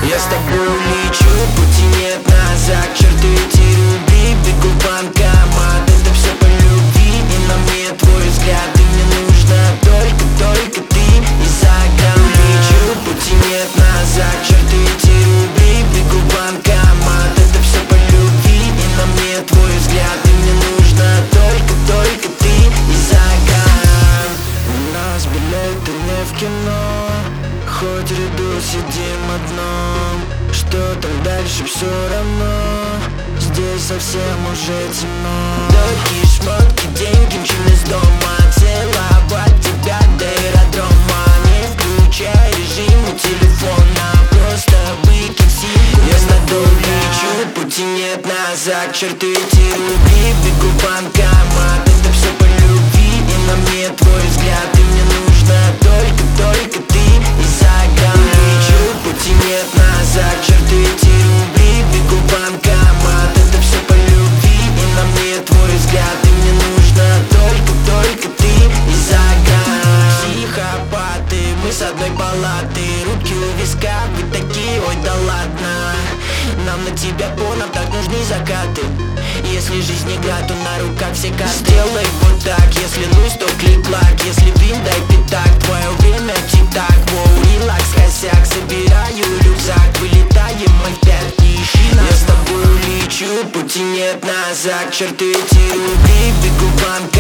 Я с тобой улечу, пути нет назад. Черты эти рубли, бегу в банкомат. Это все по любви, и на мне твой взгляд. И мне нужна только ты. И за грамм лечу, пути нет назад. Черты эти рубли, бегу в банкомат. Это все по любви, и на мне твой взгляд. И мне нужна только ты. И за грамм. У нас билеты не в кино, хоть в ряду сидим одном. Что там дальше, все равно. Здесь совсем уже темно. Дорогие шмотки, деньги, мчим из дома. Целовать тебя до аэродрома. Не включай режим у телефона. Просто выкинь симку. Я с тобой лечу, пути нет назад. Черты эти рубли, бегу в банкомат. Это все по любви, и на мне твой взгляд. И мне нужна только ты. И за грамм лечу, пути нет назад. Черты эти рубли, бегу в банкомат. Это все по любви, и на мне твой взгляд. И мне нужна только ты. И за грамм. Психопаты, мы с одной палаты. Руки у виска, вы такие, ой да ладно. Нам на тебя поном так нужны закаты. Если жизнь игра, то на руках все карты. Сделай вот так, если луз, то клик-клак. Если вин, дай пятак, твое время тик-так. Воу, релакс, косяк, собираю рюкзак. Вылетаем мы в пять, не ищи нас. Я с тобой улечу, пути нет назад. Черты эти рубли, бегу в банк.